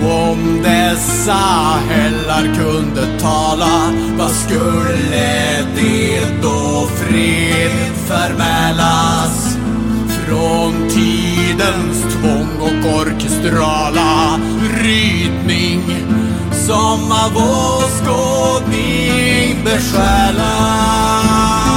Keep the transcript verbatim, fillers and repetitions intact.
Om dessa hällar kunde tala, vad skulle det då fred förmälas? Från tidens tvång och orkestrala rytning som av åskådning besjälas.